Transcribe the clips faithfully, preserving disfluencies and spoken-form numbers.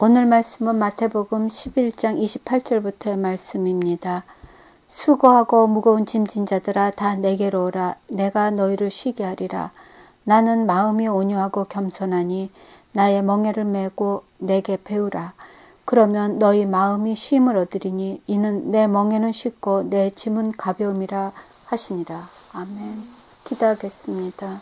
오늘 말씀은 마태복음 십일 장 이십팔 절부터의 말씀입니다. 수고하고 무거운 짐진 자들아 다 내게로 오라. 내가 너희를 쉬게 하리라. 나는 마음이 온유하고 겸손하니 나의 멍에를 메고 내게 배우라. 그러면 너희 마음이 쉼을 얻으리니 이는 내 멍에는 쉽고 내 짐은 가벼움이라 하시니라. 아멘. 기도하겠습니다.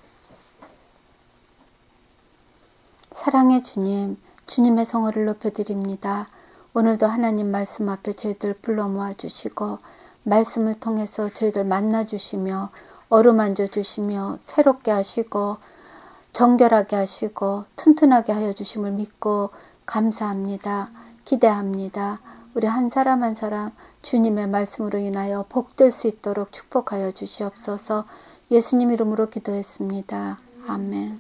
사랑의 주님, 주님의 성호를 높여드립니다. 오늘도 하나님 말씀 앞에 저희들 불러 모아주시고 말씀을 통해서 저희들 만나주시며 어루만져 주시며 새롭게 하시고 정결하게 하시고 튼튼하게 하여 주심을 믿고 감사합니다. 기대합니다. 우리 한 사람 한 사람 주님의 말씀으로 인하여 복될 수 있도록 축복하여 주시옵소서. 예수님 이름으로 기도했습니다. 아멘.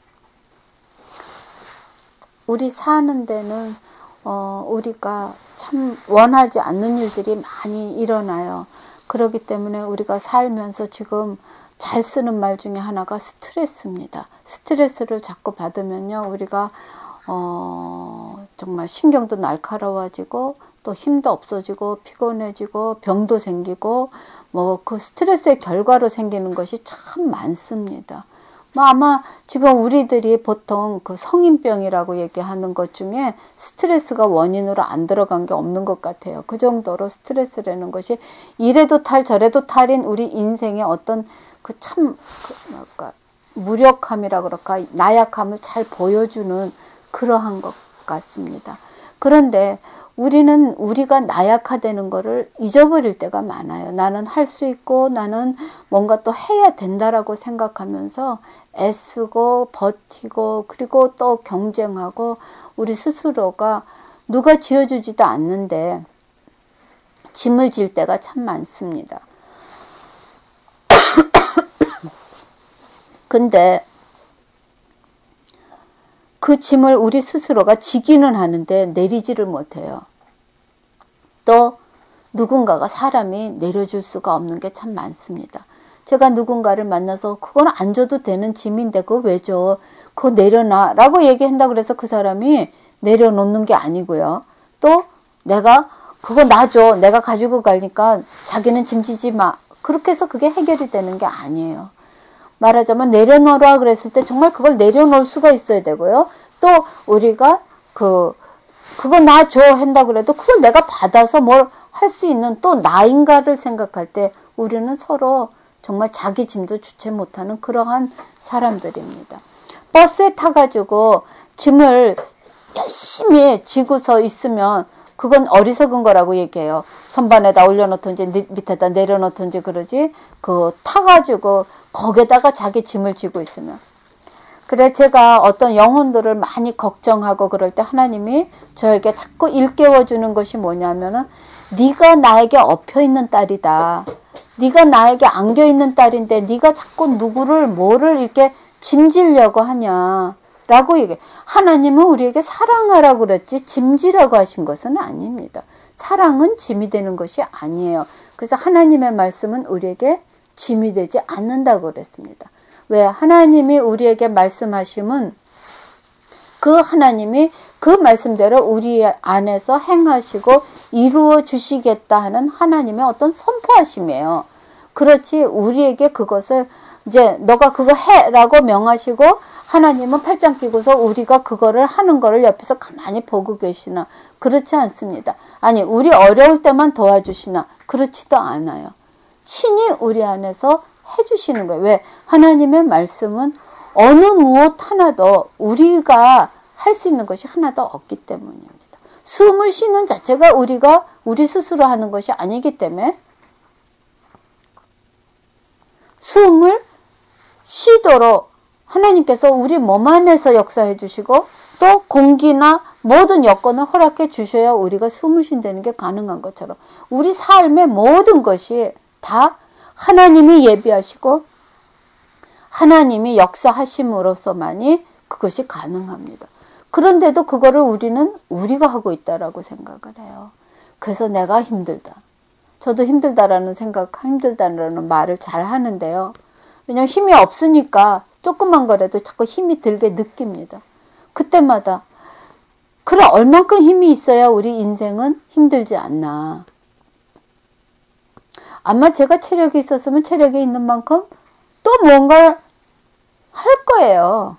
우리 사는 데는 어, 우리가 참 원하지 않는 일들이 많이 일어나요. 그렇기 때문에 우리가 살면서 지금 잘 쓰는 말 중에 하나가 스트레스입니다. 스트레스를 자꾸 받으면요, 우리가 어, 정말 신경도 날카로워지고 또 힘도 없어지고 피곤해지고 병도 생기고 뭐 그 스트레스의 결과로 생기는 것이 참 많습니다. 뭐 아마 지금 우리들이 보통 그 성인병이라고 얘기하는 것 중에 스트레스가 원인으로 안 들어간 게 없는 것 같아요. 그 정도로 스트레스라는 것이 이래도 탈 저래도 탈인 우리 인생의 어떤 그 참 그 뭐랄까 무력함이라 그럴까 나약함을 잘 보여주는 그러한 것 같습니다. 그런데 우리는 우리가 나약하다는 거를 잊어버릴 때가 많아요. 나는 할 수 있고 나는 뭔가 또 해야 된다라고 생각하면서 애쓰고 버티고 그리고 또 경쟁하고 우리 스스로가 누가 지어주지도 않는데 짐을 질 때가 참 많습니다. 근데 그 짐을 우리 스스로가 지기는 하는데 내리지를 못해요. 또 누군가가 사람이 내려줄 수가 없는 게 참 많습니다. 제가 누군가를 만나서 그건 안 줘도 되는 짐인데 그거 왜 줘? 그거 내려놔 라고 얘기한다 그래서 그 사람이 내려놓는 게 아니고요. 또 내가 그거 놔줘. 내가 가지고 가니까 자기는 짐 지지 마. 그렇게 해서 그게 해결이 되는 게 아니에요. 말하자면 내려놓으라 그랬을 때 정말 그걸 내려놓을 수가 있어야 되고요. 또 우리가 그 그거 놔줘 한다 그래도 그걸 내가 받아서 뭘 할 수 있는 또 나인가를 생각할 때 우리는 서로 정말 자기 짐도 주체 못하는 그러한 사람들입니다. 버스에 타가지고 짐을 열심히 지고서 있으면 그건 어리석은 거라고 얘기해요. 선반에다 올려놓든지 밑에다 내려놓든지 그러지 그 타가지고 거기에다가 자기 짐을 지고 있으면. 그래 제가 어떤 영혼들을 많이 걱정하고 그럴 때 하나님이 저에게 자꾸 일깨워주는 것이 뭐냐면은 네가 나에게 엎혀있는 딸이다. 네가 나에게 안겨있는 딸인데 네가 자꾸 누구를 뭐를 이렇게 짐지려고 하냐 라고 얘기해. 하나님은 우리에게 사랑하라고 그랬지 짐지라고 하신 것은 아닙니다. 사랑은 짐이 되는 것이 아니에요. 그래서 하나님의 말씀은 우리에게 짐이 되지 않는다고 그랬습니다. 왜? 하나님이 우리에게 말씀하심은 그 하나님이 그 말씀대로 우리 안에서 행하시고 이루어 주시겠다 하는 하나님의 어떤 선포하심이에요. 그렇지 우리에게 그것을 이제 너가 그거 해라고 명하시고 하나님은 팔짱 끼고서 우리가 그거를 하는 거를 옆에서 가만히 보고 계시나? 그렇지 않습니다. 아니 우리 어려울 때만 도와주시나? 그렇지도 않아요. 친히 우리 안에서 해주시는 거예요. 왜? 하나님의 말씀은 어느 무엇 하나도 우리가 할 수 있는 것이 하나도 없기 때문입니다. 숨을 쉬는 자체가 우리가 우리 스스로 하는 것이 아니기 때문에 숨을 쉬도록 하나님께서 우리 몸 안에서 역사해 주시고 또 공기나 모든 여건을 허락해 주셔야 우리가 숨을 쉰다는 게 가능한 것처럼 우리 삶의 모든 것이 다 하나님이 예비하시고 하나님이 역사하심으로서만이 그것이 가능합니다. 그런데도 그거를 우리는 우리가 하고 있다라고 생각을 해요. 그래서 내가 힘들다. 저도 힘들다라는 생각, 힘들다라는 말을 잘 하는데요. 왜냐하면 힘이 없으니까 조금만 거라도 자꾸 힘이 들게 느낍니다. 그때마다 그럼 얼만큼 힘이 있어야 우리 인생은 힘들지 않나. 아마 제가 체력이 있었으면 체력이 있는 만큼 또 뭔가를 할 거예요.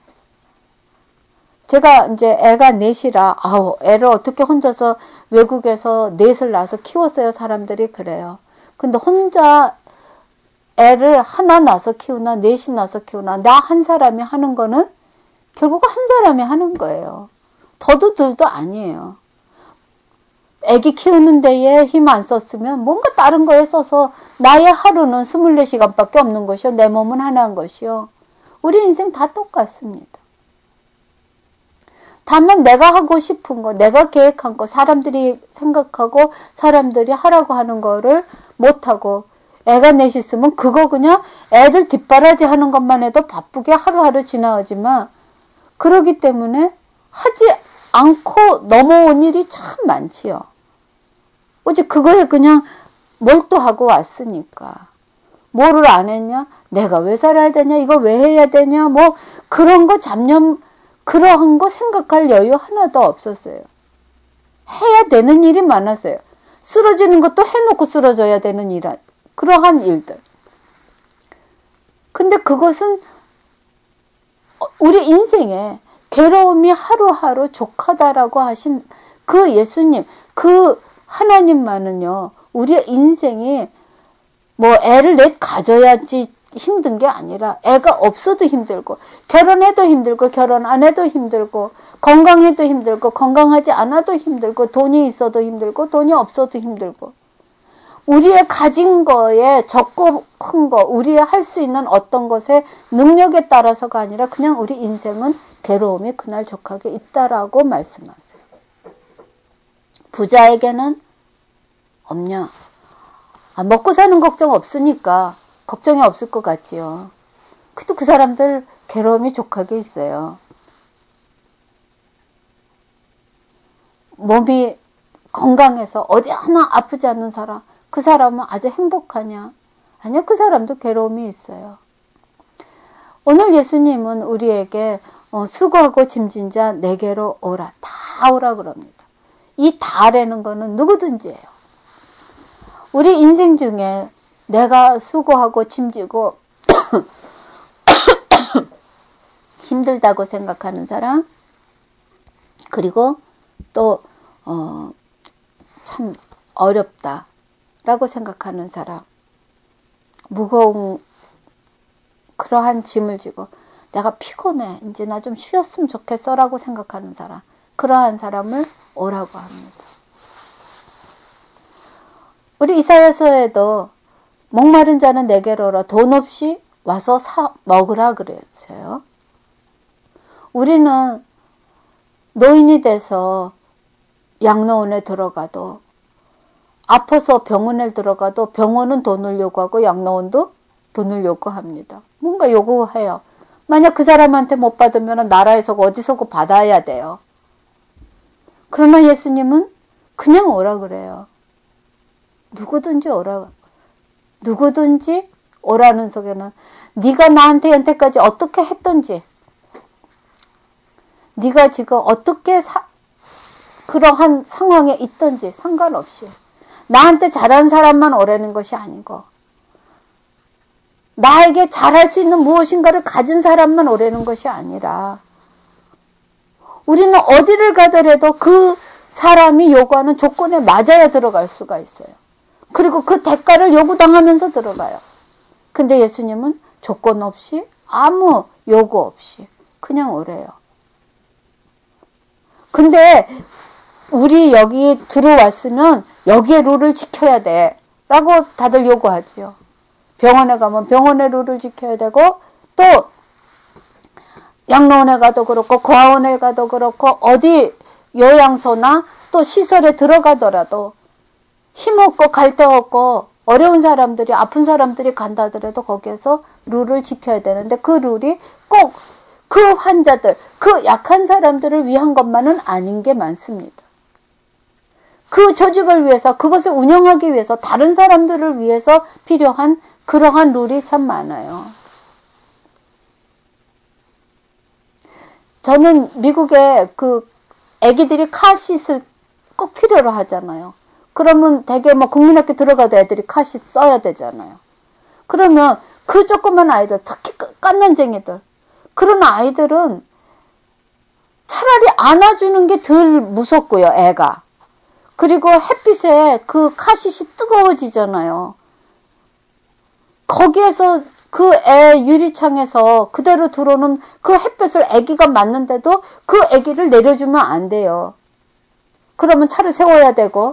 제가 이제 애가 넷이라, 아우, 애를 어떻게 혼자서 외국에서 넷을 낳아서 키웠어요. 사람들이 그래요. 근데 혼자 애를 하나 낳아서 키우나 넷이 낳아서 키우나 나 한 사람이 하는 거는 결국 한 사람이 하는 거예요. 더도 덜도 아니에요. 애기 키우는 데에 힘 안 썼으면 뭔가 다른 거에 써서 나의 하루는 스물네 시간밖에 없는 것이요. 내 몸은 하나인 것이요. 우리 인생 다 똑같습니다. 다만 내가 하고 싶은 거, 내가 계획한 거, 사람들이 생각하고 사람들이 하라고 하는 거를 못하고 애가 넷 있으면 그거 그냥 애들 뒷바라지 하는 것만 해도 바쁘게 하루하루 지나가지만 그러기 때문에 하지 않고 넘어온 일이 참 많지요. 오직 그거에 그냥 몰두하고 왔으니까. 뭐를 안 했냐? 내가 왜 살아야 되냐? 이거 왜 해야 되냐? 뭐 그런 거 잡념 그러한 거 생각할 여유 하나도 없었어요. 해야 되는 일이 많았어요. 쓰러지는 것도 해놓고 쓰러져야 되는 일, 그러한 일들. 근데 그것은 우리 인생에 괴로움이 하루하루 족하다라고 하신 그 예수님, 그 하나님만은요, 우리의 인생이 뭐 애를 넷 가져야지 힘든 게 아니라 애가 없어도 힘들고 결혼해도 힘들고 결혼 안 해도 힘들고 건강해도 힘들고 건강하지 않아도 힘들고 돈이 있어도 힘들고 돈이 없어도 힘들고 우리의 가진 거에 적고 큰 거, 우리의 할 수 있는 어떤 것의 능력에 따라서가 아니라 그냥 우리 인생은 괴로움이 그날 족하게 있다라고 말씀하세요. 부자에게는 없냐? 아, 먹고 사는 걱정 없으니까 걱정이 없을 것 같지요. 그래도 그 사람들 괴로움이 족하게 있어요. 몸이 건강해서 어디 하나 아프지 않는 사람, 그 사람은 아주 행복하냐? 아니요, 그 사람도 괴로움이 있어요. 오늘 예수님은 우리에게 어, 수고하고 짐진 자 내게로 오라, 다 오라 그럽니다. 이 다라는 거는 누구든지예요. 우리 인생 중에 내가 수고하고 짐지고 힘들다고 생각하는 사람, 그리고 또 어, 참 어렵다라고 생각하는 사람, 무거운 그러한 짐을 지고 내가 피곤해, 이제 나 좀 쉬었으면 좋겠어 라고 생각하는 사람, 그러한 사람을 오라고 합니다. 우리 이사야서에도 목마른 자는 내게로 오라, 돈 없이 와서 사 먹으라 그랬어요. 우리는 노인이 돼서 양로원에 들어가도, 아파서 병원에 들어가도 병원은 돈을 요구하고 양로원도 돈을 요구합니다. 뭔가 요구해요. 만약 그 사람한테 못 받으면 나라에서 어디서 받아야 돼요. 그러나 예수님은 그냥 오라 그래요. 누구든지 오라. 누구든지 오라는 속에는 네가 나한테 여태까지 어떻게 했던지, 네가 지금 어떻게 사, 그러한 상황에 있던지 상관없이 나한테 잘한 사람만 오라는 것이 아니고 나에게 잘할 수 있는 무엇인가를 가진 사람만 오라는 것이 아니라 우리는 어디를 가더라도 그 사람이 요구하는 조건에 맞아야 들어갈 수가 있어요. 그리고 그 대가를 요구당하면서 들어가요. 근데 예수님은 조건 없이 아무 요구 없이 그냥 오래요. 근데 우리 여기 들어왔으면 여기에 룰을 지켜야 돼 라고 다들 요구하지요. 병원에 가면 병원의 룰을 지켜야 되고, 또 양로원에 가도 그렇고 고아원에 가도 그렇고 어디 요양소나 또 시설에 들어가더라도 힘없고 갈 데 없고 어려운 사람들이, 아픈 사람들이 간다 하더라도 거기에서 룰을 지켜야 되는데 그 룰이 꼭 그 환자들, 그 약한 사람들을 위한 것만은 아닌 게 많습니다. 그 조직을 위해서, 그것을 운영하기 위해서 다른 사람들을 위해서 필요한 그러한 룰이 참 많아요. 저는 미국에 그 애기들이 카시스를 꼭 필요로 하잖아요. 그러면 되게 뭐 국민학교 들어가도 애들이 카시 써야 되잖아요. 그러면 그 조그만 아이들, 특히 깐난쟁이들, 그런 아이들은 차라리 안아주는 게 덜 무섭고요, 애가. 그리고 햇빛에 그 카시시 뜨거워지잖아요. 거기에서 그 애 유리창에서 그대로 들어오는 그 햇빛을 애기가 맞는데도 그 애기를 내려주면 안 돼요. 그러면 차를 세워야 되고.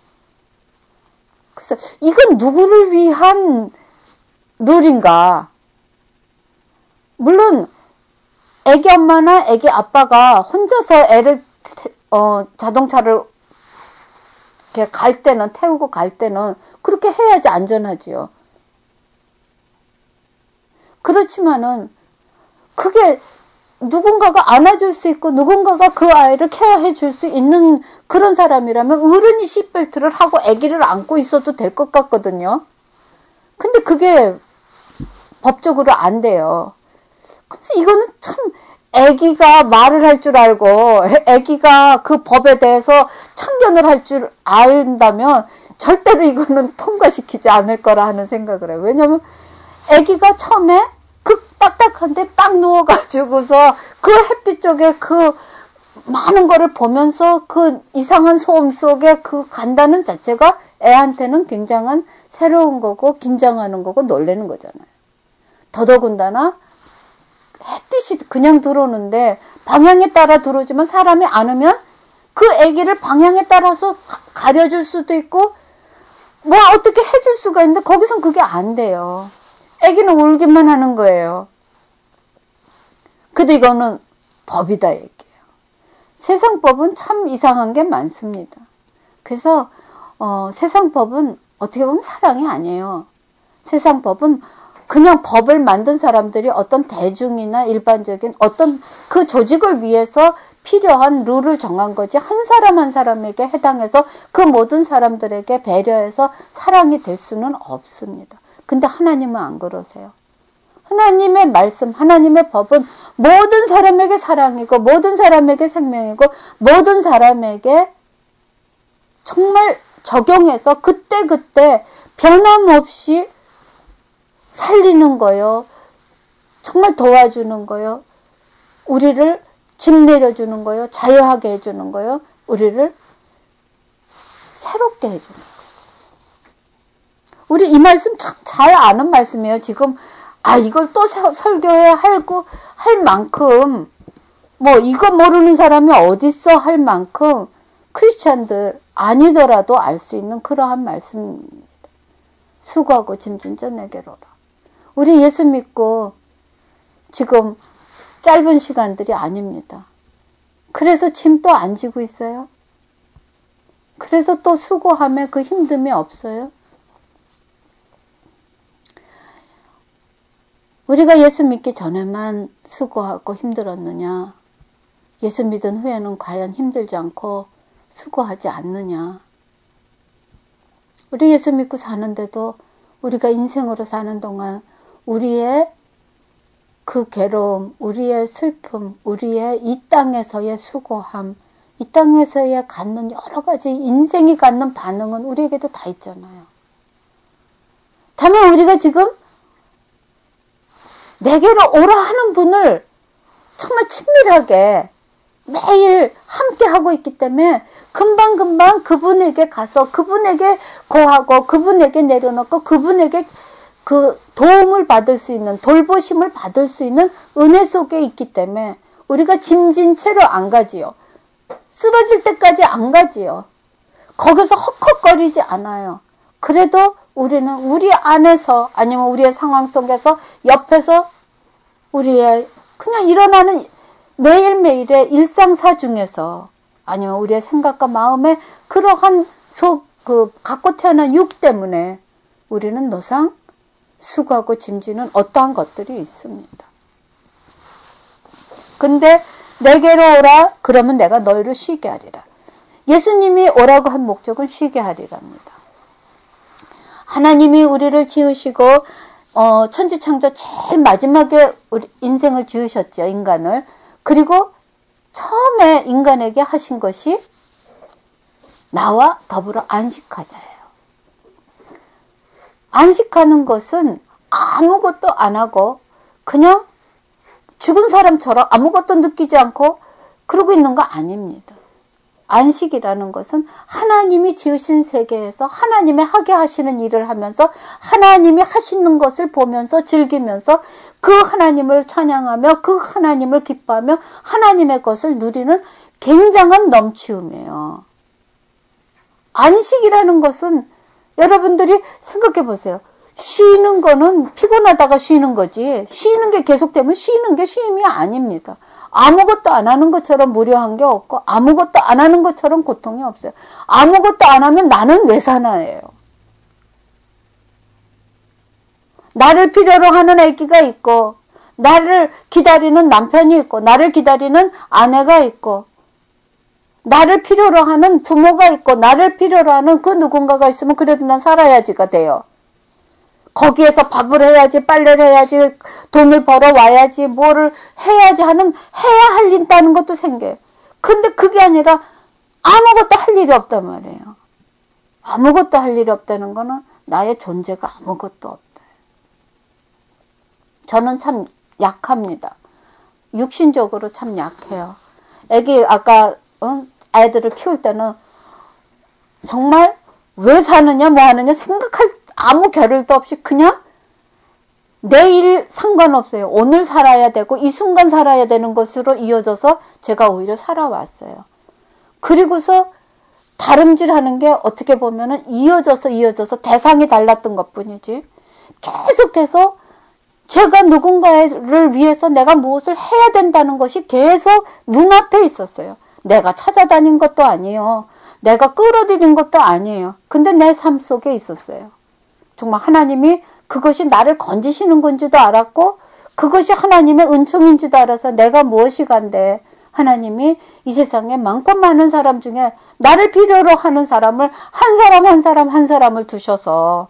그래서 이건 누구를 위한 룰인가? 물론 애기 엄마나 애기 아빠가 혼자서 애를 어, 자동차를 이렇게 갈 때는 태우고 갈 때는 그렇게 해야지 안전하지요. 그렇지만은 그게 누군가가 안아줄 수 있고 누군가가 그 아이를 케어해 줄 수 있는 그런 사람이라면 어른이 시트벨트를 하고 아기를 안고 있어도 될 것 같거든요. 근데 그게 법적으로 안 돼요. 그래서 이거는 참 아기가 말을 할 줄 알고 아기가 그 법에 대해서 참견을 할 줄 안다면 절대로 이거는 통과시키지 않을 거라 하는 생각을 해요. 왜냐면 아기가 처음에 그 딱딱한데 딱 누워가지고서 그 햇빛 쪽에 그 많은 거를 보면서 그 이상한 소음 속에 그 간다는 자체가 애한테는 굉장한 새로운 거고 긴장하는 거고 놀라는 거잖아요. 더더군다나 햇빛이 그냥 들어오는데 방향에 따라 들어오지만 사람이 안 오면 그 아기를 방향에 따라서 가려줄 수도 있고 뭐 어떻게 해줄 수가 있는데 거기선 그게 안 돼요. 아기는 울기만 하는 거예요. 근데 이거는 법이다 얘기예요. 세상 법은 참 이상한 게 많습니다. 그래서 어, 세상 법은 어떻게 보면 사랑이 아니에요. 세상 법은 그냥 법을 만든 사람들이 어떤 대중이나 일반적인 어떤 그 조직을 위해서 필요한 룰을 정한 거지 한 사람 한 사람에게 해당해서 그 모든 사람들에게 배려해서 사랑이 될 수는 없습니다. 근데 하나님은 안 그러세요. 하나님의 말씀, 하나님의 법은 모든 사람에게 사랑이고 모든 사람에게 생명이고 모든 사람에게 정말 적용해서 그때그때 변함없이 살리는 거요. 정말 도와주는 거요. 우리를 집 내려주는 거요. 자유하게 해주는 거요. 우리를 새롭게 해주는 거요. 우리 이 말씀 참 잘 아는 말씀이에요. 지금 아 이걸 또 설교해야 할고 할 만큼 뭐 이거 모르는 사람이 어딨어 할 만큼 크리스찬들 아니더라도 알 수 있는 그러한 말씀입니다. 수고하고 짐진 자 내게로라. 우리 예수 믿고 지금 짧은 시간들이 아닙니다. 그래서 짐 또 안 지고 있어요. 그래서 또 수고함에 그 힘듦이 없어요. 우리가 예수 믿기 전에만 수고하고 힘들었느냐? 예수 믿은 후에는 과연 힘들지 않고 수고하지 않느냐? 우리 예수 믿고 사는데도 우리가 인생으로 사는 동안 우리의 그 괴로움, 우리의 슬픔, 우리의 이 땅에서의 수고함, 이 땅에서의 갖는 여러 가지 인생이 갖는 반응은 우리에게도 다 있잖아요. 다만 우리가 지금 내게로 오라 하는 분을 정말 친밀하게 매일 함께 하고 있기 때문에 금방금방 그분에게 가서 그분에게 고하고 그분에게 내려놓고 그분에게 그 도움을 받을 수 있는 돌보심을 받을 수 있는 은혜 속에 있기 때문에 우리가 짐진 채로 안 가지요. 쓰러질 때까지 안 가지요. 거기서 헉헉거리지 않아요. 그래도 우리는 우리 안에서 아니면 우리의 상황 속에서 옆에서 우리의 그냥 일어나는 매일매일의 일상사 중에서 아니면 우리의 생각과 마음에 그러한 속, 그, 갖고 태어난 육 때문에 우리는 노상 수고하고 짐지는 어떠한 것들이 있습니다. 근데 내게로 오라 그러면 내가 너희를 쉬게 하리라. 예수님이 오라고 한 목적은 쉬게 하리랍니다. 하나님이 우리를 지으시고 어, 천지창조 제일 마지막에 우리 인생을 지으셨죠. 인간을. 그리고 처음에 인간에게 하신 것이 나와 더불어 안식하자예요. 안식하는 것은 아무것도 안 하고 그냥 죽은 사람처럼 아무것도 느끼지 않고 그러고 있는 거 아닙니다. 안식이라는 것은 하나님이 지으신 세계에서 하나님이 하게 하시는 일을 하면서 하나님이 하시는 것을 보면서 즐기면서 그 하나님을 찬양하며 그 하나님을 기뻐하며 하나님의 것을 누리는 굉장한 넘치움이에요. 안식이라는 것은 여러분들이 생각해 보세요. 쉬는 거는 피곤하다가 쉬는 거지, 쉬는 게 계속되면 쉬는 게 쉼이 아닙니다. 아무것도 안 하는 것처럼 무료한 게 없고 아무것도 안 하는 것처럼 고통이 없어요. 아무것도 안 하면 나는 왜 사나예요. 나를 필요로 하는 아기가 있고 나를 기다리는 남편이 있고 나를 기다리는 아내가 있고 나를 필요로 하는 부모가 있고 나를 필요로 하는 그 누군가가 있으면 그래도 난 살아야지가 돼요. 거기에서 밥을 해야지, 빨래를 해야지, 돈을 벌어와야지, 뭐를 해야지 하는, 해야 할 일 있다는 것도 생겨요. 근데 그게 아니라 아무것도 할 일이 없단 말이에요. 아무것도 할 일이 없다는 거는 나의 존재가 아무것도 없다. 저는 참 약합니다. 육신적으로 참 약해요. 애기, 아까, 어? 아이들을 키울 때는 정말 왜 사느냐, 뭐 하느냐 생각할 아무 겨를도 없이 그냥 내일 상관없어요. 오늘 살아야 되고 이 순간 살아야 되는 것으로 이어져서 제가 오히려 살아왔어요. 그리고서 다름질하는 게 어떻게 보면은 이어져서 이어져서 대상이 달랐던 것뿐이지 계속해서 제가 누군가를 위해서 내가 무엇을 해야 된다는 것이 계속 눈앞에 있었어요. 내가 찾아다닌 것도 아니에요. 내가 끌어들인 것도 아니에요. 근데 내 삶 속에 있었어요. 정말 하나님이 그것이 나를 건지시는 건지도 알았고 그것이 하나님의 은총인 줄도 알아서 내가 무엇이 간데 하나님이 이 세상에 많고 많은 사람 중에 나를 필요로 하는 사람을 한 사람 한 사람 한 사람을 두셔서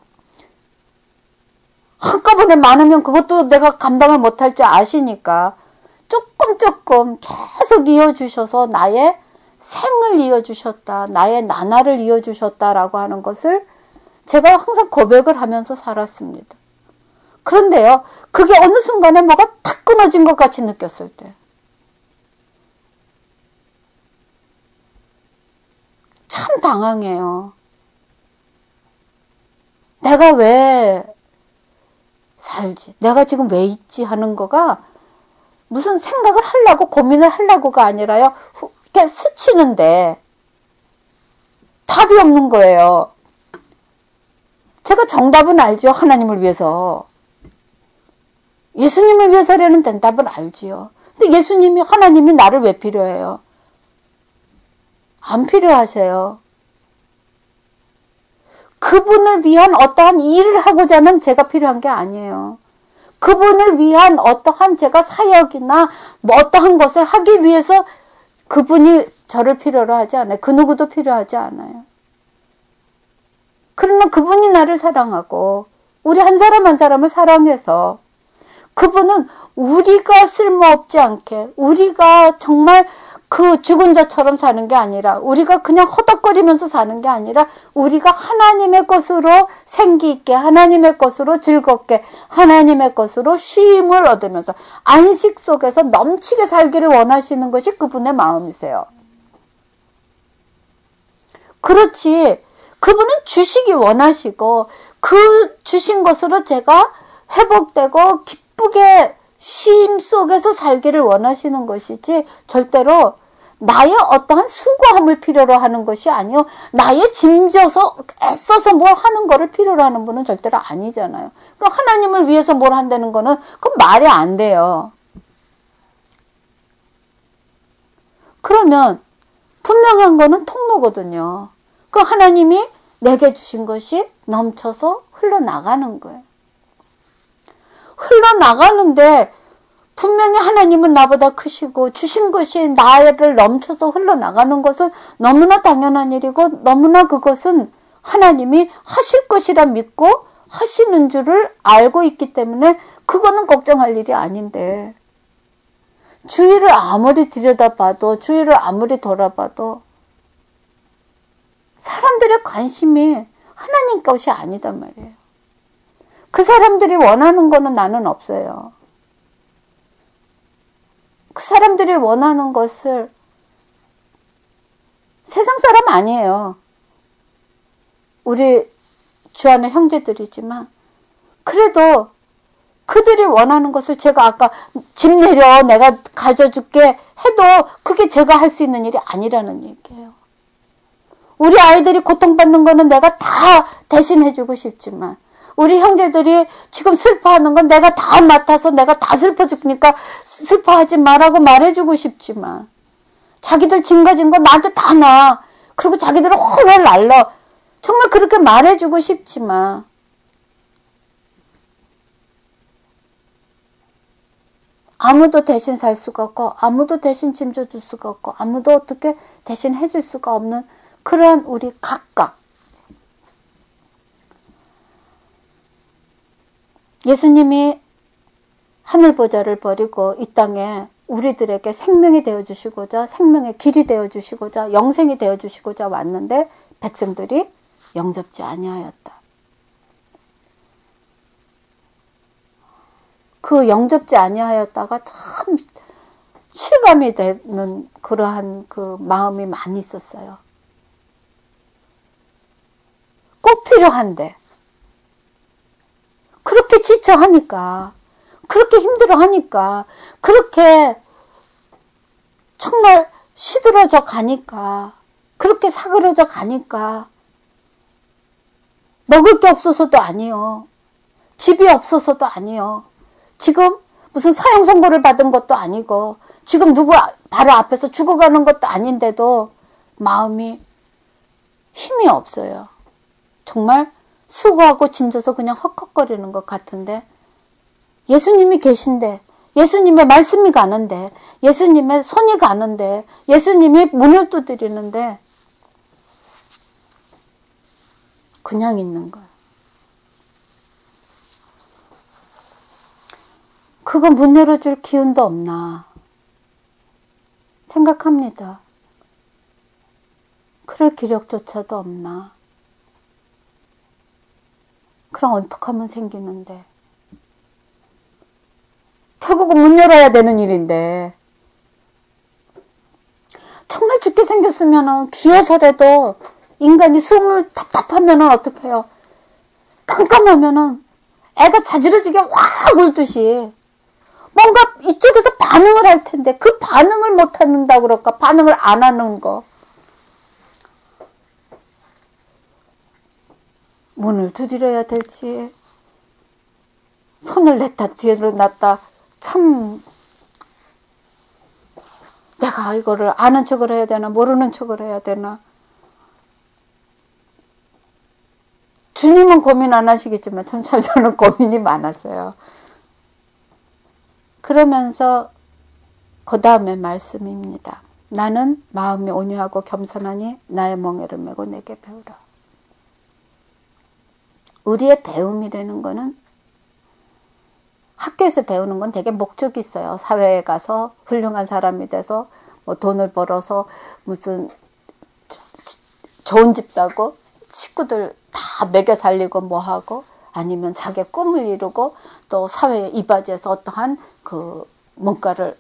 한꺼번에 많으면 그것도 내가 감당을 못할 줄 아시니까 조금 조금 계속 이어주셔서 나의 생을 이어주셨다. 나의 나날을 이어주셨다라고 하는 것을 제가 항상 고백을 하면서 살았습니다. 그런데요, 그게 어느 순간에 뭐가 탁 끊어진 것 같이 느꼈을 때 참 당황해요. 내가 왜 살지? 내가 지금 왜 있지? 하는 거가 무슨 생각을 하려고 고민을 하려고가 아니라요. 이렇게 스치는데 답이 없는 거예요. 제가 정답은 알죠. 하나님을 위해서. 예수님을 위해서라는 대답은 알지요. 근데 예수님이 하나님이 나를 왜 필요해요? 안 필요하세요. 그분을 위한 어떠한 일을 하고자 하면 제가 필요한 게 아니에요. 그분을 위한 어떠한 제가 사역이나 뭐 어떠한 것을 하기 위해서 그분이 저를 필요로 하지 않아요. 그 누구도 필요하지 않아요. 그러나 그분이 나를 사랑하고 우리 한 사람 한 사람을 사랑해서 그분은 우리가 쓸모없지 않게 우리가 정말 그 죽은 자처럼 사는 게 아니라 우리가 그냥 허덕거리면서 사는 게 아니라 우리가 하나님의 것으로 생기 있게 하나님의 것으로 즐겁게 하나님의 것으로 쉼을 얻으면서 안식 속에서 넘치게 살기를 원하시는 것이 그분의 마음이세요. 그렇지 그분은 주시기 원하시고 그 주신 것으로 제가 회복되고 기쁘게 쉼 속에서 살기를 원하시는 것이지 절대로 나의 어떠한 수고함을 필요로 하는 것이 아니요 나의 짐져서 애써서 뭘 하는 거를 필요로 하는 분은 절대로 아니잖아요. 그러니까 하나님을 위해서 뭘 한다는 거는 그건 말이 안 돼요. 그러면 분명한 거는 통로거든요. 그 하나님이 내게 주신 것이 넘쳐서 흘러나가는 거예요. 흘러나가는데 분명히 하나님은 나보다 크시고 주신 것이 나를 넘쳐서 흘러나가는 것은 너무나 당연한 일이고 너무나 그것은 하나님이 하실 것이라 믿고 하시는 줄을 알고 있기 때문에 그거는 걱정할 일이 아닌데 주위를 아무리 들여다봐도, 주위를 아무리 돌아봐도 사람들의 관심이 하나님 것이 아니단 말이에요. 그 사람들이 원하는 거는 나는 없어요. 그 사람들이 원하는 것을, 세상 사람 아니에요. 우리 주 안의 형제들이지만, 그래도 그들이 원하는 것을 제가 아까 집 내려 내가 가져줄게 해도 그게 제가 할 수 있는 일이 아니라는 얘기예요. 우리 아이들이 고통받는 거는 내가 다 대신해주고 싶지만, 우리 형제들이 지금 슬퍼하는 건 내가 다 맡아서 내가 다 슬퍼주니까 슬퍼하지 말라고 말해주고 싶지만, 자기들 짐가진 거 나한테 다 놔. 그리고 자기들은 훨훨 날려. 정말 그렇게 말해주고 싶지만, 아무도 대신 살 수가 없고, 아무도 대신 짐져줄 수가 없고, 아무도 어떻게 대신 해줄 수가 없는 그러한 우리 각각. 예수님이 하늘보좌를 버리고 이 땅에 우리들에게 생명이 되어주시고자, 생명의 길이 되어주시고자, 영생이 되어주시고자 왔는데 백성들이 영접지 아니하였다. 그 영접지 아니하였다가 참 실감이 되는 그러한 그 마음이 많이 있었어요. 꼭 필요한데, 그렇게 지쳐하니까, 그렇게 힘들어하니까, 그렇게 정말 시들어져 가니까, 그렇게 사그러져 가니까, 먹을 게 없어서도 아니요, 집이 없어서도 아니요, 지금 무슨 사형 선고를 받은 것도 아니고, 지금 누구 바로 앞에서 죽어가는 것도 아닌데도 마음이 힘이 없어요. 정말 수고하고 짐져서 그냥 헉헉거리는 것 같은데, 예수님이 계신데, 예수님의 말씀이 가는데, 예수님의 손이 가는데, 예수님이 문을 두드리는데 그냥 있는 거예요. 그거 문 열어줄 기운도 없나 생각합니다. 그럴 기력조차도 없나. 그럼 어떻게 하면 생기는데. 결국은 문 열어야 되는 일인데. 정말 죽게 생겼으면 기어서라도 인간이 숨을 답답하면 어떻게 해요? 깜깜하면 애가 자지러지게 확 울듯이 뭔가 이쪽에서 반응을 할 텐데 그 반응을 못 한다 그럴까? 반응을 안 하는 거. 문을 두드려야 될지 손을 냈다 뒤로 놨다 참 내가 이거를 아는 척을 해야 되나 모르는 척을 해야 되나. 주님은 고민 안 하시겠지만 참, 참 저는 고민이 많았어요. 그러면서 그 다음에 말씀입니다. 나는 마음이 온유하고 겸손하니 나의 멍에를 메고 내게 배우라. 우리의 배움이라는 거는 학교에서 배우는 건 되게 목적이 있어요. 사회에 가서 훌륭한 사람이 돼서 뭐 돈을 벌어서 무슨 좋은 집 사고 식구들 다 먹여 살리고 뭐 하고 아니면 자기의 꿈을 이루고 또 사회에 이바지해서 어떠한 그 뭔가를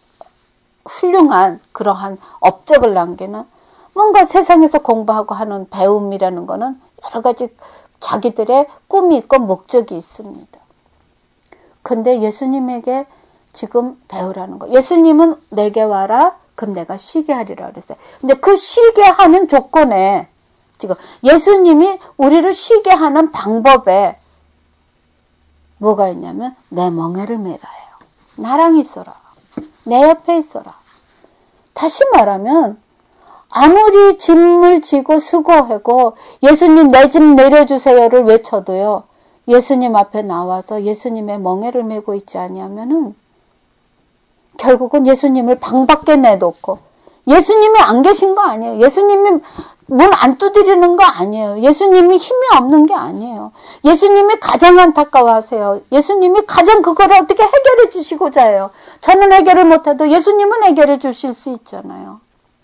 훌륭한 그러한 업적을 남기는 뭔가 세상에서 공부하고 하는 배움이라는 거는 여러 가지 자기들의 꿈이 있고 목적이 있습니다. 근데 예수님에게 지금 배우라는 거. 예수님은 내게 와라 그럼 내가 쉬게 하리라 그랬어요. 근데 그 쉬게 하는 조건에 지금 예수님이 우리를 쉬게 하는 방법에 뭐가 있냐면 내 멍에를 메라예요. 나랑 있어라. 내 옆에 있어라. 다시 말하면 아무리 짐을 지고 수고하고 예수님 내 짐 내려주세요를 외쳐도요. 예수님 앞에 나와서 예수님의 멍에를 메고 있지 아니하면은 결국은 예수님을 방 밖에 내놓고 예수님이 안 계신 거 아니에요. 예수님이 문 안 두드리는 거 아니에요. 예수님이 힘이 없는 게 아니에요. 예수님이 가장 안타까워하세요. 예수님이 가장 그거를 어떻게 해결해 주시고자 해요. 저는 해결을 못해도 예수님은 해결해 주실 수 있잖아요.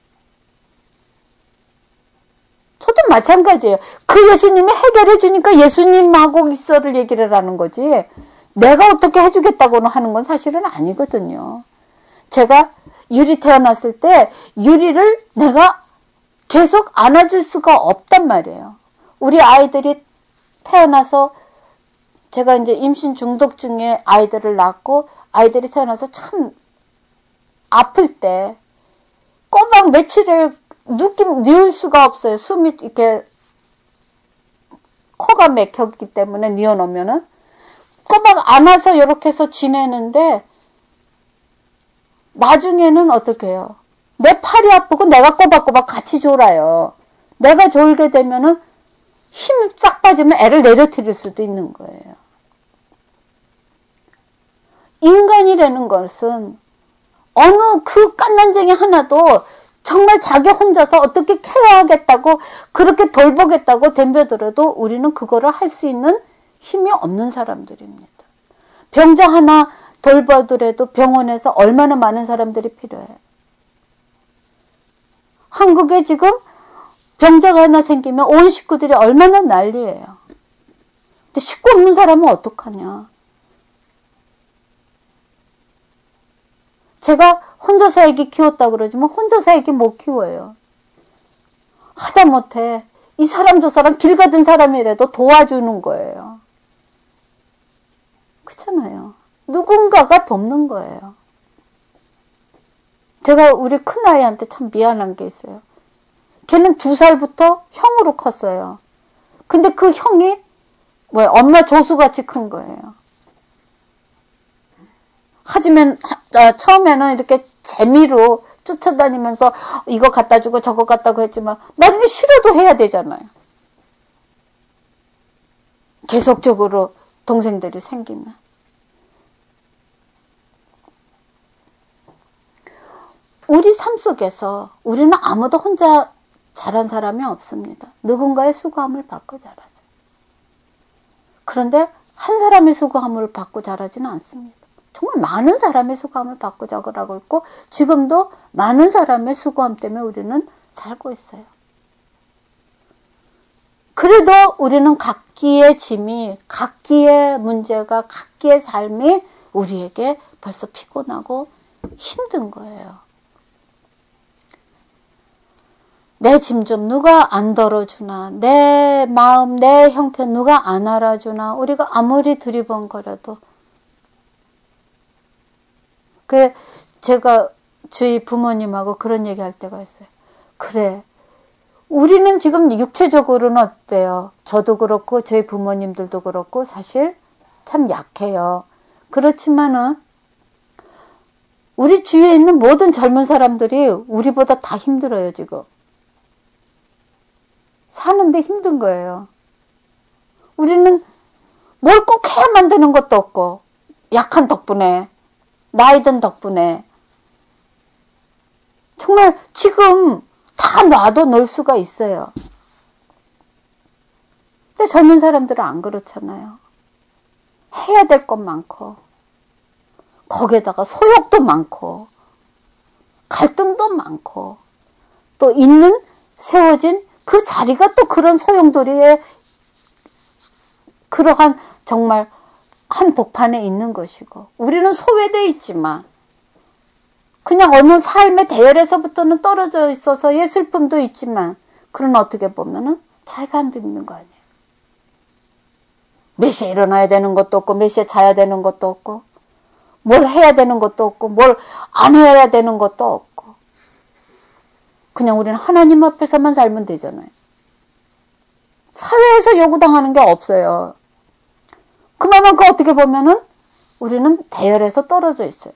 저도 마찬가지예요. 그 예수님이 해결해 주니까 예수님하고 있어를 얘기를 하는 거지, 내가 어떻게 해주겠다고는 하는 건 사실은 아니거든요. 제가 유리 태어났을 때 유리를 내가 계속 안아줄 수가 없단 말이에요. 우리 아이들이 태어나서, 제가 이제 임신 중독 중에 아이들을 낳고 아이들이 태어나서 참 아플 때 꼬박 며칠을 느낌, 뉘울 수가 없어요. 숨이 이렇게 코가 막혔기 때문에 뉘어놓으면은 꼬박 안아서 이렇게 해서 지내는데, 나중에는 어떻게 해요? 내 팔이 아프고 내가 꼬박꼬박 같이 졸아요. 내가 졸게 되면은 힘 싹 빠지면 애를 내려뜨릴 수도 있는 거예요. 인간이라는 것은 어느 그 깐난쟁이 하나도 정말 자기 혼자서 어떻게 케어하겠다고, 그렇게 돌보겠다고 덤벼들어도 우리는 그거를 할 수 있는 힘이 없는 사람들입니다. 병자 하나 돌보더라도 병원에서 얼마나 많은 사람들이 필요해요. 한국에 지금 병자가 하나 생기면 온 식구들이 얼마나 난리예요. 근데 식구 없는 사람은 어떡하냐. 제가 혼자서 애기 키웠다 그러지만 혼자서 애기 못 키워요. 하다못해 이 사람 저 사람 길 가던 사람이라도 도와주는 거예요. 그렇잖아요. 누군가가 돕는 거예요. 제가 우리 큰아이한테 참 미안한 게 있어요. 걔는 두 살부터 형으로 컸어요. 근데 그 형이 뭐야, 엄마 조수같이 큰 거예요. 하지만 아, 처음에는 이렇게 재미로 쫓아다니면서 이거 갖다 주고 저거 갖다 고 했지만 나중에 싫어도 해야 되잖아요. 계속적으로 동생들이 생기면. 우리 삶 속에서 우리는 아무도 혼자 자란 사람이 없습니다. 누군가의 수고함을 받고 자랐어요. 그런데 한 사람의 수고함을 받고 자라지는 않습니다. 정말 많은 사람의 수고함을 받고 자라고 있고, 지금도 많은 사람의 수고함 때문에 우리는 살고 있어요. 그래도 우리는 각기의 짐이, 각기의 문제가, 각기의 삶이 우리에게 벌써 피곤하고 힘든 거예요. 내 짐 좀 누가 안 덜어주나, 내 마음, 내 형편 누가 안 알아주나, 우리가 아무리 두리번거려도. 그 제가 저희 부모님하고 그런 얘기 할 때가 있어요. 그래, 우리는 지금 육체적으로는 어때요? 저도 그렇고 저희 부모님들도 그렇고 사실 참 약해요. 그렇지만은 우리 주위에 있는 모든 젊은 사람들이 우리보다 다 힘들어요. 지금 사는데 힘든 거예요. 우리는 뭘 꼭 해야만 되는 것도 없고, 약한 덕분에, 나이든 덕분에 정말 지금 다 놔도 놀 수가 있어요. 근데 젊은 사람들은 안 그렇잖아요. 해야 될 것 많고, 거기에다가 소욕도 많고, 갈등도 많고, 또 있는 세워진 그 자리가 또 그런 소용돌이에 그러한 정말 한 복판에 있는 것이고, 우리는 소외되어 있지만 그냥 어느 삶의 대열에서부터는 떨어져 있어서의 슬픔도 있지만, 그런 어떻게 보면은 잘 사람도 있는 거 아니에요. 몇 시에 일어나야 되는 것도 없고, 몇 시에 자야 되는 것도 없고, 뭘 해야 되는 것도 없고, 뭘 안 해야 되는 것도 없고, 그냥 우리는 하나님 앞에서만 살면 되잖아요. 사회에서 요구당하는 게 없어요. 그만큼 어떻게 보면은 우리는 대열에서 떨어져 있어요.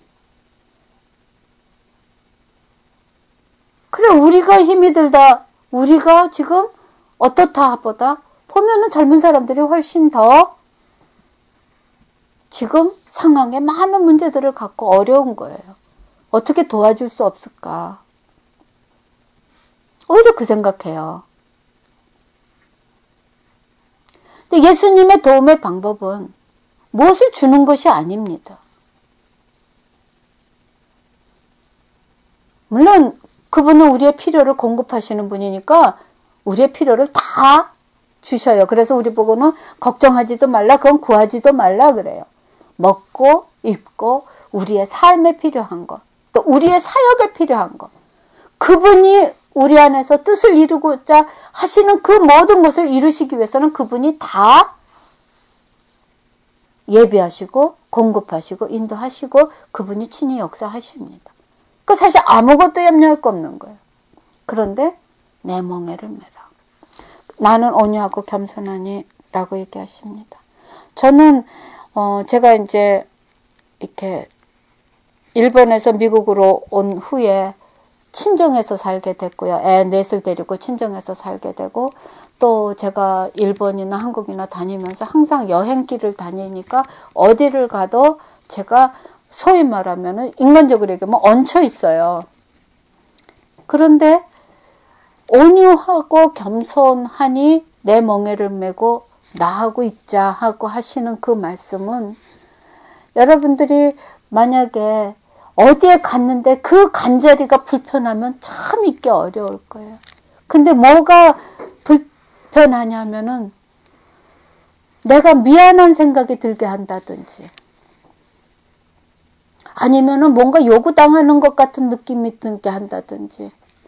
그래, 우리가 힘이 들다, 우리가 지금 어떻다 보다 보면은 젊은 사람들이 훨씬 더 지금 상황에 많은 문제들을 갖고 어려운 거예요. 어떻게 도와줄 수 없을까? 오히려 그 생각해요. 근데 예수님의 도움의 방법은 무엇을 주는 것이 아닙니다. 물론 그분은 우리의 필요를 공급하시는 분이니까 우리의 필요를 다 주셔요. 그래서 우리 보고는 걱정하지도 말라, 그건 구하지도 말라 그래요. 먹고 입고 우리의 삶에 필요한 것, 또 우리의 사역에 필요한 것, 그분이 우리 안에서 뜻을 이루고자 하시는 그 모든 것을 이루시기 위해서는 그분이 다 예비하시고 공급하시고 인도하시고 그분이 친히 역사하십니다. 그 사실 아무것도 염려할 거 없는 거예요. 그런데 내 멍에를 메라. 나는 온유하고 겸손하니 라고 얘기하십니다. 저는 어 제가 이제 이렇게 일본에서 미국으로 온 후에 친정에서 살게 됐고요. 애 넷을 데리고 친정에서 살게 되고, 또 제가 일본이나 한국이나 다니면서 항상 여행길을 다니니까 어디를 가도 제가 소위 말하면 인간적으로 얘기하면 얹혀 있어요. 그런데 온유하고 겸손하니 내 멍에를 메고 나하고 있자 하고 하시는 그 말씀은, 여러분들이 만약에 어디에 갔는데 그 간자리가 불편하면 참 있기 어려울 거예요. 근데 뭐가 불편하냐면은 내가 미안한 생각이 들게 한다든지, 아니면은 뭔가 요구당하는 것 같은 느낌이 들게 한다든지,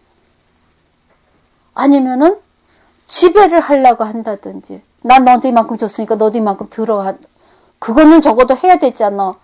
아니면은 지배를 하려고 한다든지, 난 너한테 이만큼 줬으니까 너도 이만큼 들어. 그거는 적어도 해야 되잖아.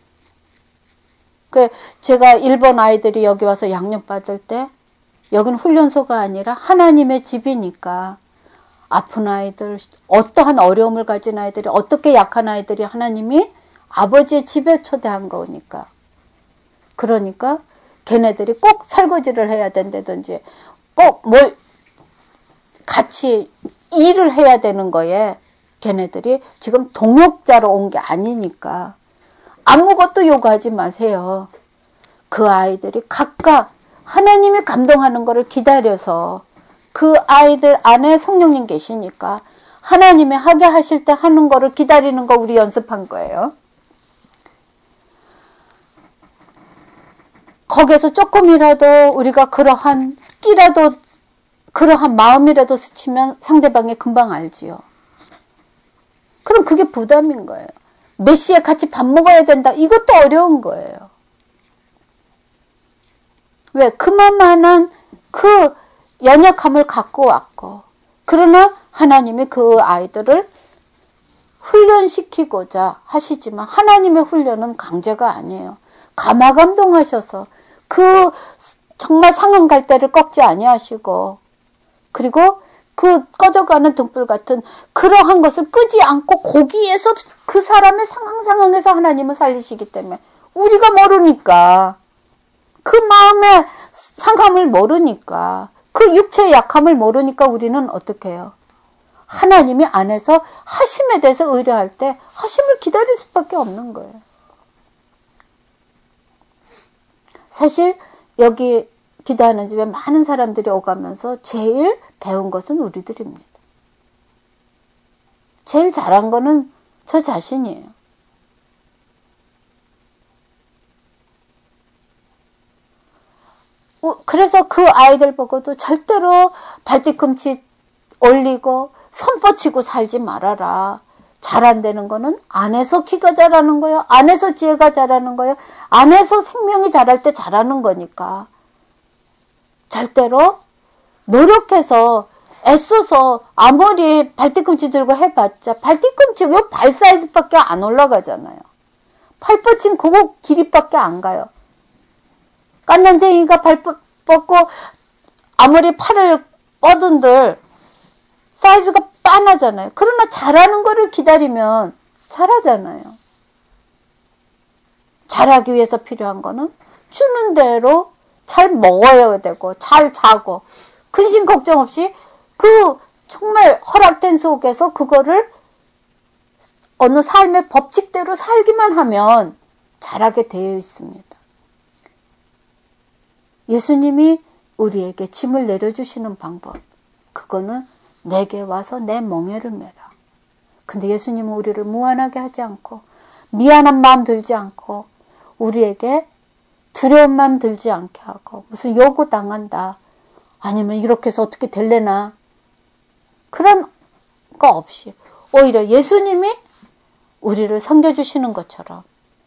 그 제가 일본 아이들이 여기 와서 양육받을 때, 여기는 훈련소가 아니라 하나님의 집이니까 아픈 아이들, 어떠한 어려움을 가진 아이들이, 어떻게 약한 아이들이 하나님이 아버지의 집에 초대한 거니까. 그러니까 걔네들이 꼭 설거지를 해야 된다든지 꼭 뭘 같이 일을 해야 되는 거에, 걔네들이 지금 동역자로 온 게 아니니까 아무것도 요구하지 마세요. 그 아이들이 각각 하나님이 감동하는 거를 기다려서, 그 아이들 안에 성령님 계시니까 하나님이 하게 하실 때 하는 거를 기다리는 거 우리 연습한 거예요. 거기에서 조금이라도 우리가 그러한 끼라도, 그러한 마음이라도 스치면 상대방이 금방 알지요. 그럼 그게 부담인 거예요. 몇 시에 같이 밥 먹어야 된다, 이것도 어려운 거예요. 왜? 그만한 그 연약함을 갖고 왔고, 그러나 하나님이 그 아이들을 훈련시키고자 하시지만 하나님의 훈련은 강제가 아니에요. 감화감동하셔서 그 정말 상한 갈대를 꺾지 아니하시고, 그리고 그 꺼져가는 등불 같은 그러한 것을 끄지 않고 거기에서 그 사람의 상황 상황에서 하나님을 살리시기 때문에, 우리가 모르니까, 그 마음의 상함을 모르니까, 그 육체의 약함을 모르니까 우리는 어떻게 해요? 하나님이 안에서 하심에 대해서 의뢰할 때 하심을 기다릴 수밖에 없는 거예요. 사실 여기 기도하는 집에 많은 사람들이 오가면서 제일 배운 것은 우리들입니다. 제일 잘한 거는 저 자신이에요. 그래서 그 아이들 보고도 절대로 발뒤꿈치 올리고 손 뻗치고 살지 말아라. 자란다는 거는 안에서 키가 자라는 거예요. 안에서 지혜가 자라는 거예요. 안에서 생명이 자랄 때 자라는 거니까. 절대로 노력해서 애써서 아무리 발뒤꿈치 들고 해봤자 발뒤꿈치 발 사이즈밖에 안 올라가잖아요. 팔 뻗친 그거 길이밖에 안 가요. 깐난쟁이가 발 뻗고 아무리 팔을 뻗은들 사이즈가 빤하잖아요. 그러나 자라는 거를 기다리면 자라잖아요. 자라기 위해서 필요한 거는 주는 대로 잘 먹어야 되고, 잘 자고, 근심 걱정 없이 그 정말 허락된 속에서 그거를 어느 삶의 법칙대로 살기만 하면 자라게 되어 있습니다. 예수님이 우리에게 짐을 내려주시는 방법, 그거는 내게 와서 내 멍에를 메라. 근데 예수님은 우리를 무안하게 하지 않고, 미안한 마음 들지 않고, 우리에게 두려운 마음 들지 않게 하고, 무슨 요구 당한다, 아니면 이렇게 해서 어떻게 될래나, 그런 거 없이 오히려 예수님이 우리를 섬겨주시는 것처럼,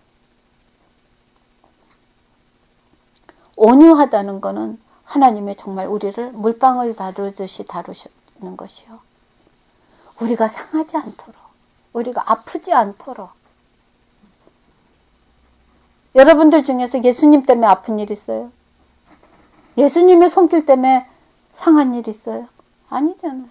온유하다는 것은 하나님의 정말 우리를 물방울 다루듯이 다루시는 것이요, 우리가 상하지 않도록, 우리가 아프지 않도록. 여러분들 중에서 예수님 때문에 아픈 일 있어요? 예수님의 손길 때문에 상한 일 있어요? 아니잖아요.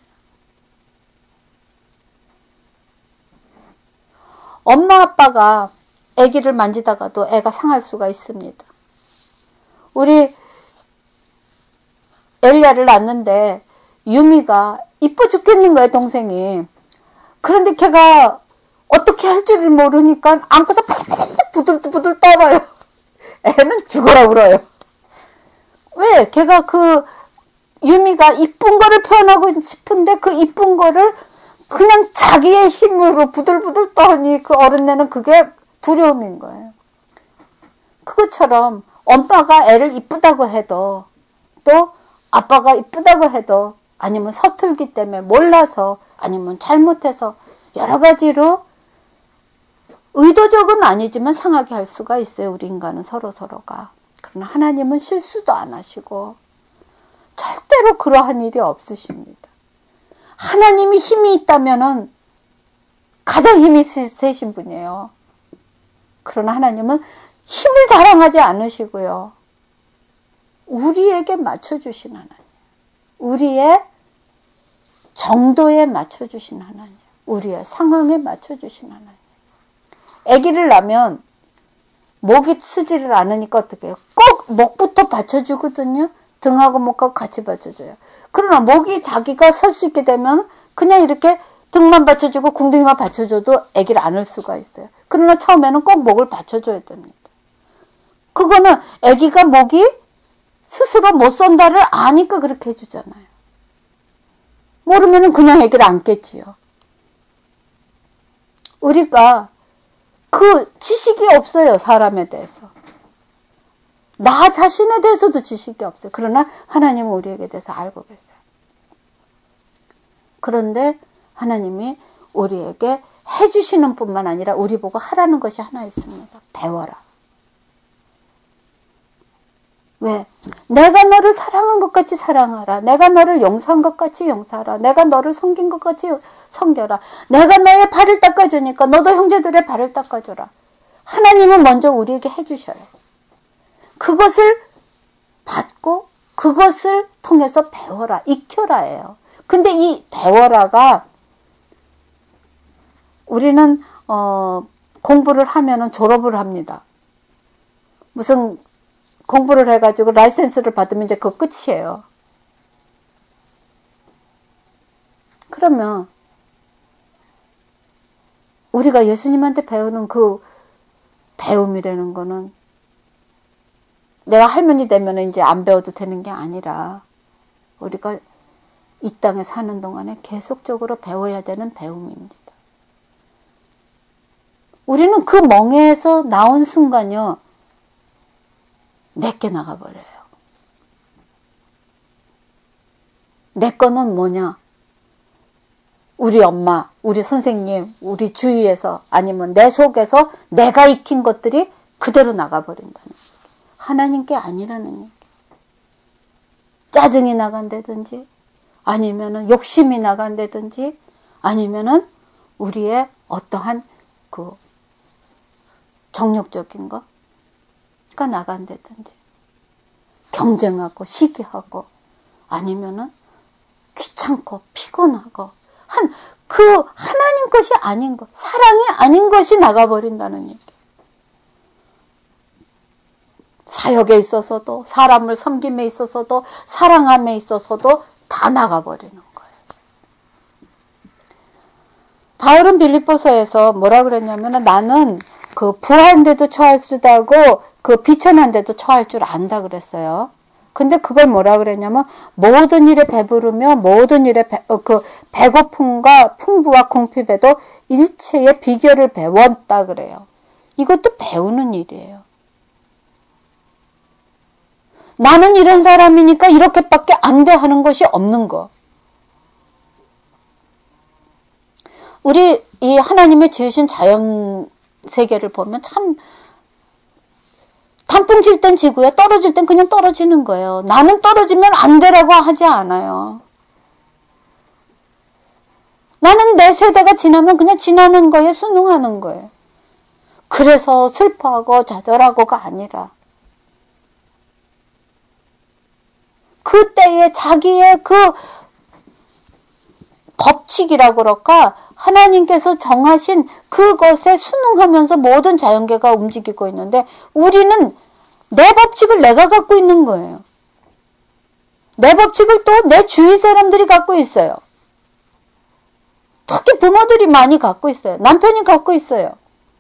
엄마 아빠가 아기를 만지다가도 애가 상할 수가 있습니다. 우리 엘리야를 낳는데 유미가 이뻐 죽겠는 거예요, 동생이. 그런데 걔가 어떻게 할 줄을 모르니까 안고서 파닥파닥 부들부들 떨어요. 애는 죽어라 울어요. 왜? 걔가 그 유미가 이쁜 거를 표현하고 싶은데 그 이쁜 거를 그냥 자기의 힘으로 부들부들 떠니 그 어린애는 그게 두려움인 거예요. 그것처럼 엄마가 애를 이쁘다고 해도, 또 아빠가 이쁘다고 해도, 아니면 서툴기 때문에 몰라서, 아니면 잘못해서 여러 가지로 의도적은 아니지만 상하게 할 수가 있어요. 우리 인간은 서로서로가. 그러나 하나님은 실수도 안 하시고 절대로 그러한 일이 없으십니다. 하나님이 힘이 있다면은 가장 힘이 세신 분이에요. 그러나 하나님은 힘을 자랑하지 않으시고요, 우리에게 맞춰주신 하나님, 우리의 정도에 맞춰주신 하나님, 우리의 상황에 맞춰주신 하나님. 아기를 낳으면 목이 쓰지를 않으니까 어떻게 해요? 꼭 목부터 받쳐주거든요. 등하고 목하고 같이 받쳐줘요. 그러나 목이 자기가 설 수 있게 되면 그냥 이렇게 등만 받쳐주고 궁둥이만 받쳐줘도 아기를 안을 수가 있어요. 그러나 처음에는 꼭 목을 받쳐줘야 됩니다. 그거는 아기가 목이 스스로 못 선다를 아니까 그렇게 해주잖아요. 모르면은 그냥 아기를 안겠지요. 우리가 그 지식이 없어요, 사람에 대해서. 나 자신에 대해서도 지식이 없어요. 그러나 하나님은 우리에게 대해서 알고 계세요. 그런데 하나님이 우리에게 해주시는 뿐만 아니라 우리 보고 하라는 것이 하나 있습니다. 배워라. 왜? 내가 너를 사랑한 것 같이 사랑하라. 내가 너를 용서한 것 같이 용서하라. 내가 너를 섬긴 것 같이 섬겨라. 내가 너의 발을 닦아주니까 너도 형제들의 발을 닦아줘라. 하나님은 먼저 우리에게 해주셔요. 그것을 받고 그것을 통해서 배워라, 익혀라예요. 근데 이 배워라가 우리는 어, 공부를 하면은 졸업을 합니다. 무슨 공부를 해가지고 라이센스를 받으면 이제 그거 끝이에요. 그러면 우리가 예수님한테 배우는 그 배움이라는 거는 내가 할머니 되면 이제 안 배워도 되는 게 아니라 우리가 이 땅에 사는 동안에 계속적으로 배워야 되는 배움입니다. 우리는 그 멍에에서 나온 순간요, 내게 나가버려요. 내 거는 뭐냐? 우리 엄마, 우리 선생님, 우리 주위에서, 아니면 내 속에서 내가 익힌 것들이 그대로 나가버린다는 얘기. 하나님께 아니라는 얘기. 짜증이 나간다든지, 아니면은 욕심이 나간다든지, 아니면은 우리의 어떠한 그 정욕적인 거가 나간다든지, 경쟁하고 시기하고, 아니면은 귀찮고 피곤하고 한 그 하나님 것이 아닌 것, 사랑이 아닌 것이 나가버린다는 얘기. 사역에 있어서도, 사람을 섬김에 있어서도, 사랑함에 있어서도 다 나가버리는 거예요. 바울은 빌립보서에서 뭐라 그랬냐면, 나는 그 부한데도 처할 줄 알고 그 비천한데도 처할 줄 안다 그랬어요. 근데 그걸 뭐라 그랬냐면 모든 일에 배부르며 모든 일에 배, 어, 그 배고픔과 풍부와 궁핍에도 일체의 비결을 배웠다 그래요. 이것도 배우는 일이에요. 나는 이런 사람이니까 이렇게밖에 안 돼 하는 것이 없는 거. 우리 이 하나님의 지으신 자연 세계를 보면 참 단풍 칠 땐 지고요. 떨어질 땐 그냥 떨어지는 거예요. 나는 떨어지면 안 되라고 하지 않아요. 나는 내 세대가 지나면 그냥 지나는 거에 순응하는 거예요. 그래서 슬퍼하고 좌절하고가 아니라 그때에 자기의 그 법칙이라고 그럴까? 하나님께서 정하신 그것에 순응하면서 모든 자연계가 움직이고 있는데 우리는 내 법칙을 내가 갖고 있는 거예요. 내 법칙을 또 내 주위 사람들이 갖고 있어요. 특히 부모들이 많이 갖고 있어요. 남편이 갖고 있어요.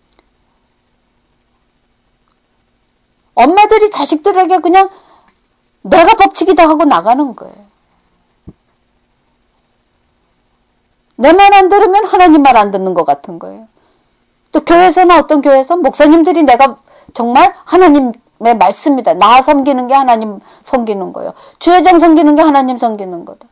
엄마들이 자식들에게 그냥 내가 법칙이다 하고 나가는 거예요. 내 말 안 들으면 하나님 말 안 듣는 것 같은 거예요. 또 교회에서는 어떤 교회에서 목사님들이 내가 정말 하나님의 말씀이다. 나 섬기는 게 하나님 섬기는 거예요. 주회장 섬기는 게 하나님 섬기는 거다.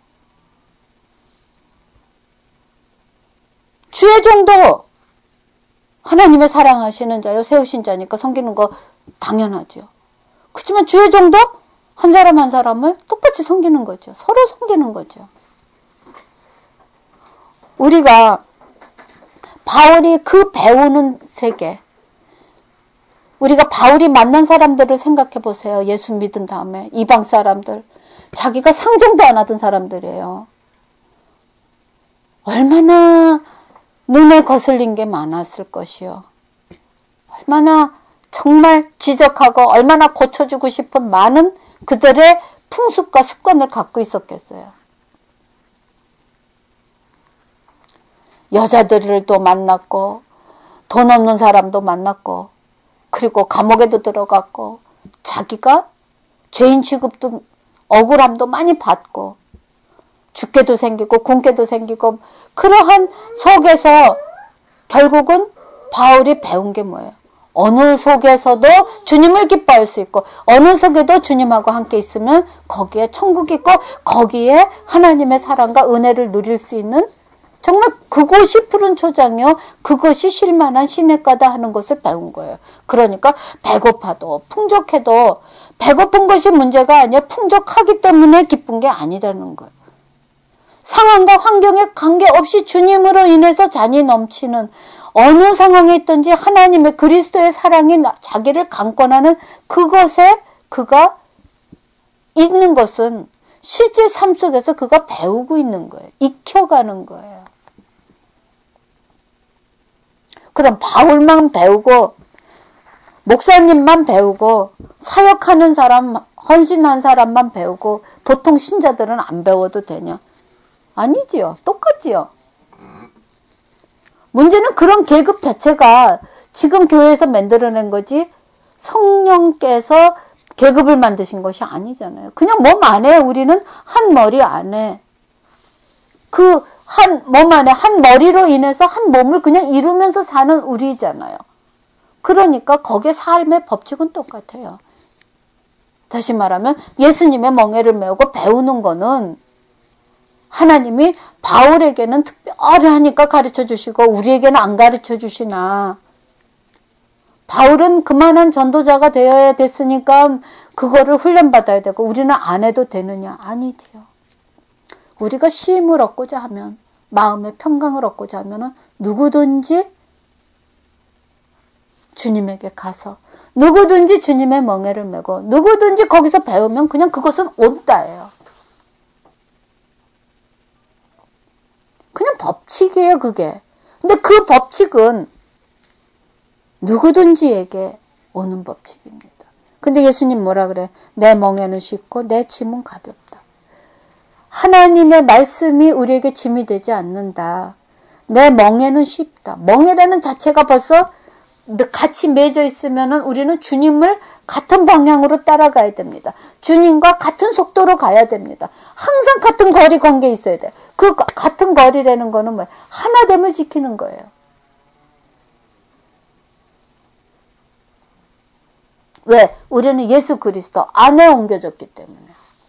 주회장도 하나님의 사랑하시는 자요 세우신 자니까 섬기는 거 당연하죠. 그렇지만 주회장도 한 사람 한 사람을 똑같이 섬기는 거죠. 서로 섬기는 거죠. 우리가 바울이 그 배우는 세계, 우리가 바울이 만난 사람들을 생각해 보세요. 예수 믿은 다음에 이방 사람들, 자기가 상종도 안 하던 사람들이에요. 얼마나 눈에 거슬린 게 많았을 것이요. 얼마나 정말 지적하고 얼마나 고쳐주고 싶은 많은 그들의 풍습과 습관을 갖고 있었겠어요. 여자들을 또 만났고 돈 없는 사람도 만났고 그리고 감옥에도 들어갔고 자기가 죄인 취급도 억울함도 많이 받고 죽게도 생기고 굶게도 생기고 그러한 속에서 결국은 바울이 배운 게 뭐예요? 어느 속에서도 주님을 기뻐할 수 있고 어느 속에도 주님하고 함께 있으면 거기에 천국이 있고 거기에 하나님의 사랑과 은혜를 누릴 수 있는 정말 그곳이 푸른 초장이요. 그것이 쉴만한 시냇가다 하는 것을 배운 거예요. 그러니까 배고파도 풍족해도 배고픈 것이 문제가 아니라 풍족하기 때문에 기쁜 게 아니라는 거예요. 상황과 환경에 관계없이 주님으로 인해서 잔이 넘치는 어느 상황에 있든지 하나님의 그리스도의 사랑이 자기를 강권하는 그것에 그가 있는 것은 실제 삶 속에서 그가 배우고 있는 거예요. 익혀가는 거예요. 그럼 바울만 배우고 목사님만 배우고 사역하는 사람, 헌신한 사람만 배우고 보통 신자들은 안 배워도 되냐? 아니지요. 똑같지요. 문제는 그런 계급 자체가 지금 교회에서 만들어낸 거지 성령께서 계급을 만드신 것이 아니잖아요. 그냥 몸 안에 우리는 한 머리 안에 그 한 몸 안에 한 머리로 인해서 한 몸을 그냥 이루면서 사는 우리잖아요. 그러니까 거기에 삶의 법칙은 똑같아요. 다시 말하면 예수님의 멍에를 메우고 배우는 거는 하나님이 바울에게는 특별히 하니까 가르쳐 주시고 우리에게는 안 가르쳐 주시나. 바울은 그만한 전도자가 되어야 됐으니까 그거를 훈련받아야 되고 우리는 안 해도 되느냐? 아니지요. 우리가 쉼을 얻고자 하면 마음의 평강을 얻고자 하면 누구든지 주님에게 가서 누구든지 주님의 멍에를 메고 누구든지 거기서 배우면 그냥 그것은 온다예요. 그냥 법칙이에요, 그게. 근데 그 법칙은 누구든지에게 오는 법칙입니다. 근데 예수님 뭐라 그래? 내 멍에는 쉽고 내 짐은 가볍다. 하나님의 말씀이 우리에게 짐이 되지 않는다. 내 멍에는 쉽다. 멍에라는 자체가 벌써 같이 맺어 있으면은 우리는 주님을 같은 방향으로 따라가야 됩니다. 주님과 같은 속도로 가야 됩니다. 항상 같은 거리 관계에 있어야 돼요. 그 같은 거리라는 거는 뭐예요? 하나됨을 지키는 거예요. 왜? 우리는 예수 그리스도 안에 옮겨졌기 때문에.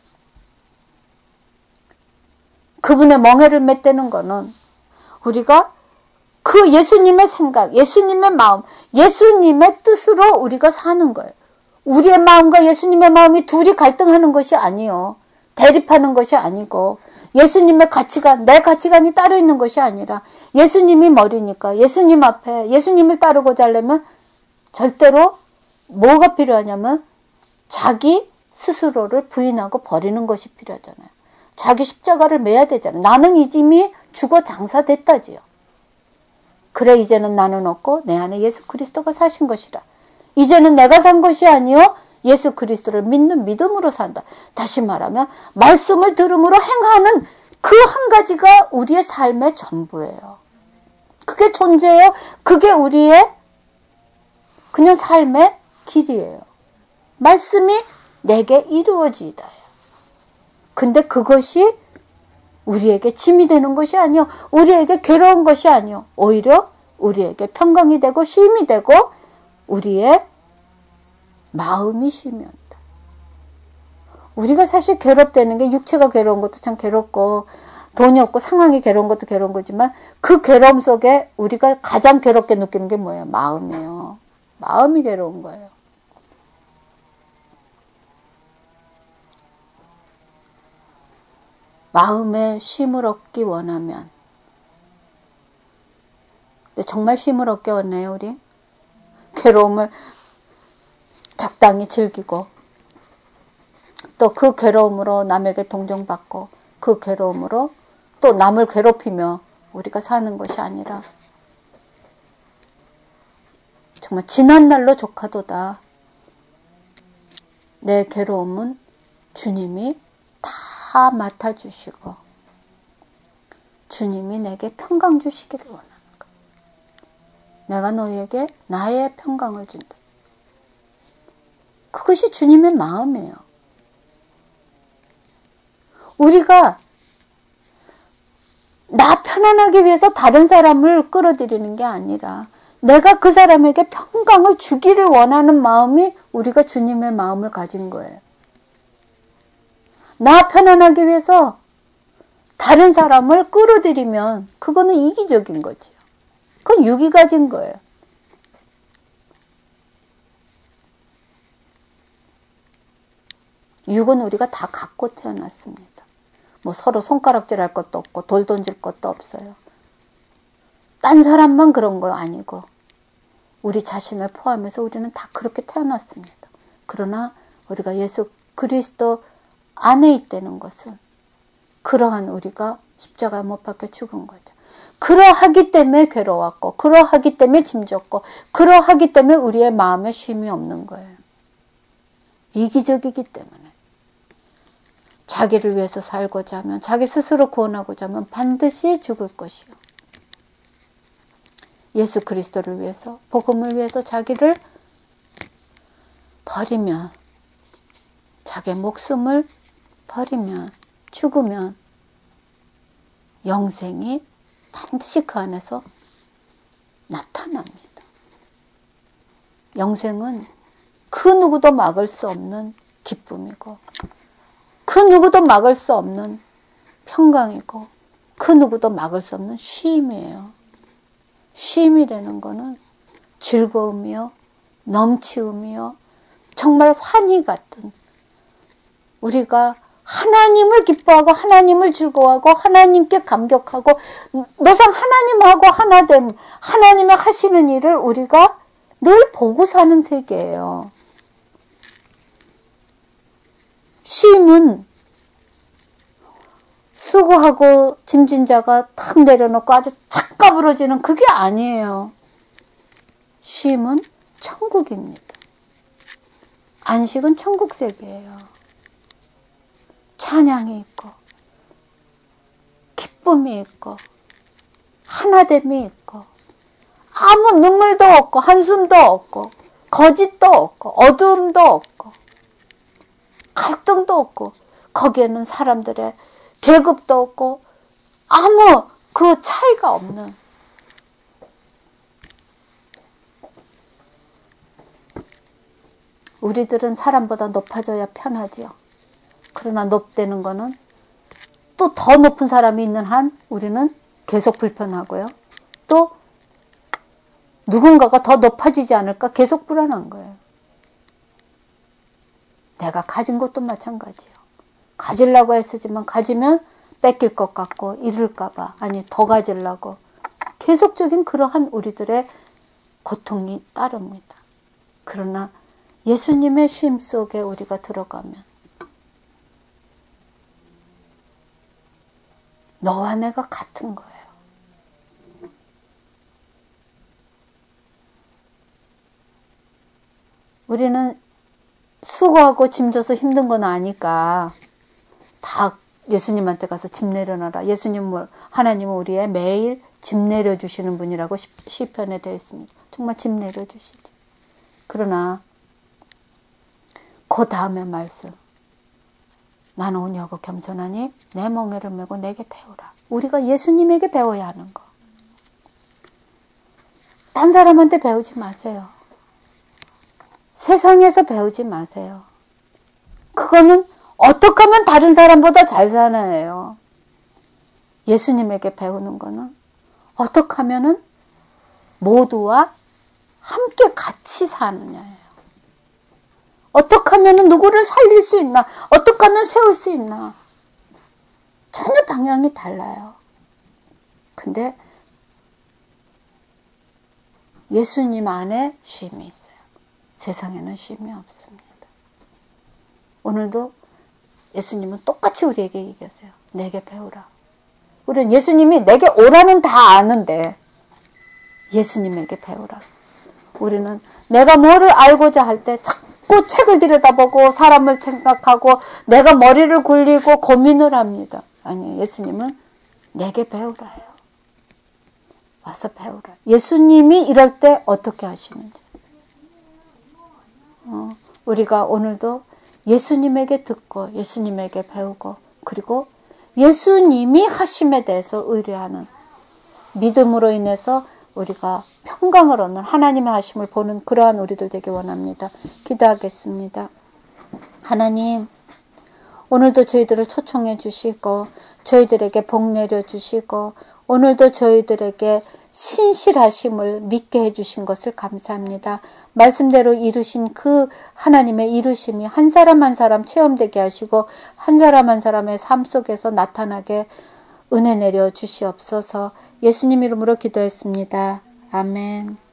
그분의 멍에를 맺대는 거는 우리가 그 예수님의 생각, 예수님의 마음, 예수님의 뜻으로 우리가 사는 거예요. 우리의 마음과 예수님의 마음이 둘이 갈등하는 것이 아니요. 대립하는 것이 아니고 예수님의 가치관, 내 가치관이 따로 있는 것이 아니라 예수님이 머리니까 예수님 앞에 예수님을 따르고자 하려면 절대로 뭐가 필요하냐면 자기 스스로를 부인하고 버리는 것이 필요하잖아요. 자기 십자가를 매야 되잖아요. 나는 이미 죽어 장사됐다지요. 그래 이제는 나는 없고 내 안에 예수 그리스도가 사신 것이라. 이제는 내가 산 것이 아니요 예수 그리스도를 믿는 믿음으로 산다. 다시 말하면 말씀을 들음으로 행하는 그 한 가지가 우리의 삶의 전부예요. 그게 존재예요. 그게 우리의 그냥 삶의 길이에요. 말씀이 내게 이루어지이다. 근데 그것이 우리에게 짐이 되는 것이 아니요. 우리에게 괴로운 것이 아니요. 오히려 우리에게 평강이 되고 쉼이 되고 우리의 마음이 쉼이 온다. 우리가 사실 괴롭다는 게 육체가 괴로운 것도 참 괴롭고 돈이 없고 상황이 괴로운 것도 괴로운 거지만 그 괴로움 속에 우리가 가장 괴롭게 느끼는 게 뭐예요? 마음이에요. 마음이 괴로운 거예요. 마음에 쉼을 얻기 원하면 정말 쉼을 얻기 원해요 우리? 괴로움을 적당히 즐기고 또 그 괴로움으로 남에게 동정받고 그 괴로움으로 또 남을 괴롭히며 우리가 사는 것이 아니라 정말 지난날로 족하도다. 내 괴로움은 주님이 다 맡아주시고 주님이 내게 평강 주시기를 원하는 거예요. 내가 너희에게 나의 평강을 준다. 그것이 주님의 마음이에요. 우리가 나 편안하기 위해서 다른 사람을 끌어들이는 게 아니라 내가 그 사람에게 평강을 주기를 원하는 마음이 우리가 주님의 마음을 가진 거예요. 나 편안하기 위해서 다른 사람을 끌어들이면 그거는 이기적인 거지요. 그건 육이 가진 거예요. 육은 우리가 다 갖고 태어났습니다. 뭐 서로 손가락질 할 것도 없고 돌 던질 것도 없어요. 딴 사람만 그런 거 아니고 우리 자신을 포함해서 우리는 다 그렇게 태어났습니다. 그러나 우리가 예수 그리스도 안에 있다는 것은 그러한 우리가 십자가에 못 박혀 죽은 거죠. 그러하기 때문에 괴로웠고 그러하기 때문에 짐졌고 그러하기 때문에 우리의 마음에 쉼이 없는 거예요. 이기적이기 때문에. 자기를 위해서 살고자 하면 자기 스스로 구원하고자 하면 반드시 죽을 것이요. 예수 그리스도를 위해서 복음을 위해서 자기를 버리면 자기의 목숨을 버리면 죽으면 영생이 반드시 그 안에서 나타납니다. 영생은 그 누구도 막을 수 없는 기쁨이고 그 누구도 막을 수 없는 평강이고 그 누구도 막을 수 없는 쉼이에요. 쉼이라는 거는 즐거움이요, 넘치움이요, 정말 환희 같은 우리가 하나님을 기뻐하고 하나님을 즐거워하고 하나님께 감격하고 노상 하나님하고 하나됨, 하나님의 하시는 일을 우리가 늘 보고 사는 세계예요. 쉼은 수고하고 짐진 자가 탁 내려놓고 아주 착 까부러지는 그게 아니에요. 쉼은 천국입니다. 안식은 천국 세계예요. 찬양이 있고 기쁨이 있고 하나됨이 있고 아무 눈물도 없고 한숨도 없고 거짓도 없고 어두움도 없고 갈등도 없고 거기에는 사람들의 계급도 없고 아무 그 차이가 없는 우리들은 사람보다 높아져야 편하지요. 그러나 높다는 거는 또 더 높은 사람이 있는 한 우리는 계속 불편하고요. 또 누군가가 더 높아지지 않을까 계속 불안한 거예요. 내가 가진 것도 마찬가지예요. 가지려고 했었지만 가지면 뺏길 것 같고 잃을까 봐 아니 더 가지려고 계속적인 그러한 우리들의 고통이 따릅니다. 그러나 예수님의 쉼 속에 우리가 들어가면 너와 내가 같은 거예요. 우리는 수고하고 짐져서 힘든 건 아니까 다 예수님한테 가서 짐 내려놔라. 예수님은 하나님은 우리의 매일 짐 내려주시는 분이라고 시편에 되어 있습니다. 정말 짐 내려주시지. 그러나 그 다음에 말씀 나는 온유하고 겸손하니 내 멍에를 메고 내게 배우라. 우리가 예수님에게 배워야 하는 거. 딴 사람한테 배우지 마세요. 세상에서 배우지 마세요. 그거는 어떻게 하면 다른 사람보다 잘 사나요? 예수님에게 배우는 거는 어떻게 하면은 모두와 함께 같이 사느냐예요. 어떻게 하면 누구를 살릴 수 있나? 어떻게 하면 세울 수 있나? 전혀 방향이 달라요. 근데 예수님 안에 쉼이 있어요. 세상에는 쉼이 없습니다. 오늘도 예수님은 똑같이 우리에게 얘기하세요. 내게 배우라. 우리는 예수님이 내게 오라는 다 아는데 예수님에게 배우라. 우리는 내가 뭐를 알고자 할 때 자꾸 책을 들여다보고 사람을 생각하고 내가 머리를 굴리고 고민을 합니다. 아니요. 예수님은 내게 배우라요. 와서 배우라. 예수님이 이럴 때 어떻게 하시는지. 어, 우리가 오늘도 예수님에게 듣고 예수님에게 배우고 그리고 예수님이 하심에 대해서 의뢰하는 믿음으로 인해서 우리가 평강을 얻는 하나님의 하심을 보는 그러한 우리들 되기 원합니다. 기도하겠습니다. 하나님, 오늘도 저희들을 초청해 주시고 저희들에게 복 내려 주시고 오늘도 저희들에게 신실하심을 믿게 해주신 것을 감사합니다. 말씀대로 이루신 그 하나님의 이루심이 한 사람 한 사람 체험되게 하시고 한 사람 한 사람의 삶 속에서 나타나게 은혜 내려 주시옵소서. 예수님 이름으로 기도했습니다. 아멘.